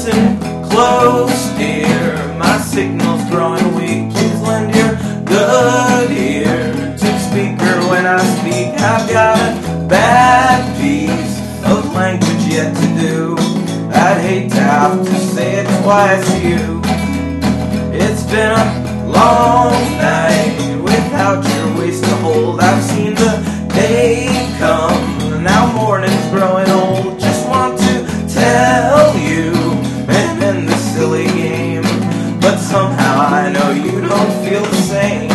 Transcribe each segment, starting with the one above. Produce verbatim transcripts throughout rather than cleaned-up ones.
listen close, dear. My signal's growing weak. Please lend your good ear to speaker when I speak. I've got a bad piece of language yet to do. I'd hate to have to say it twice to you. It's been a long night without your waist to hold. I've seen the day come, now morning's growing old. Just want to tell you and end this silly game, but somehow I know you don't feel the same.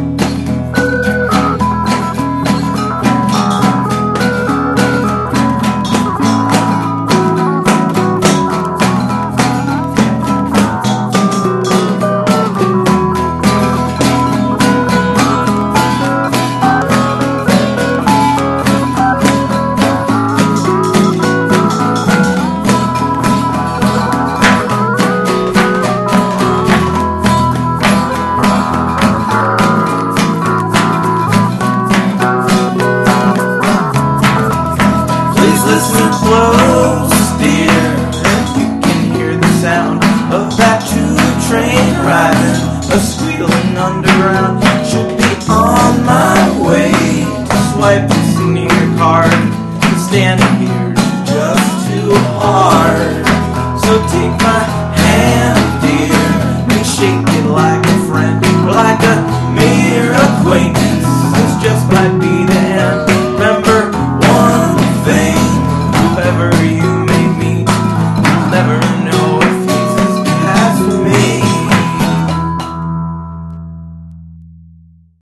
Listen close, dear, and you can hear the sound of that two-train riding, a squealing underground. Should be on my way to swipe this into your card. Standing here just too hard. So take my hand, dear, and shake